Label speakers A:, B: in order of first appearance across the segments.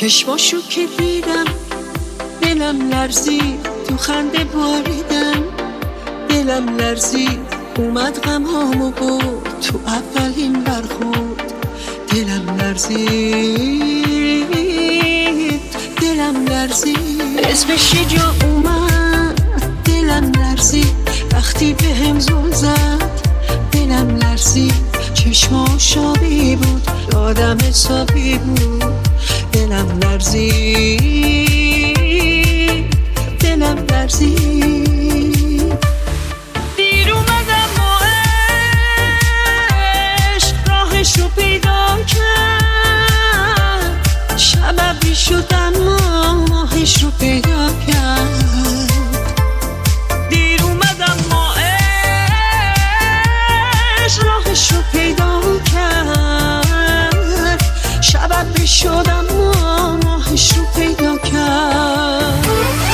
A: چشماشو که دیدم دلم لرزید، تو خنده باریدم دلم لرزید، اومد غمامو برد تو اولین برخورد. دلم لرزید دلم لرزید، اسمش یه جا اومد دلم لرزید، وقتی بهم زل زد دلم لرزید، چشماش آبی بود آدم حسابی بود. دلم لرزید دلم لرزید. دیر اومدم و عشق راهشو پیدا کرد، شبابی شدم و ماهش رو پیدا کرد. دیر اومدم و عشق راهشو پیدا کرد، شبابی شدم و ماهش رو پیدا کرد.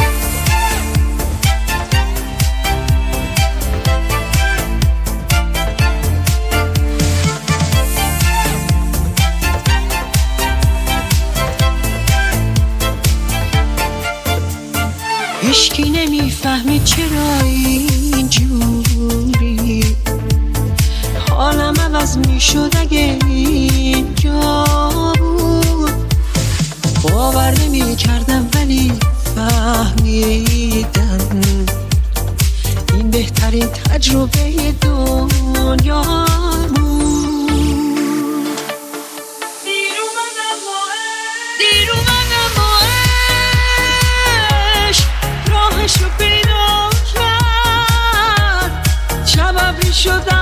A: هیچکی نمیفهمه چرا اینجوری، حالم عوض میشد اگه اینجا بود. باور نمیکردم ولی فهمیدم این بهترین تجربه دنیا بود. دیر اومدم و عشق راهشو پیدا کرد، شبابی شدم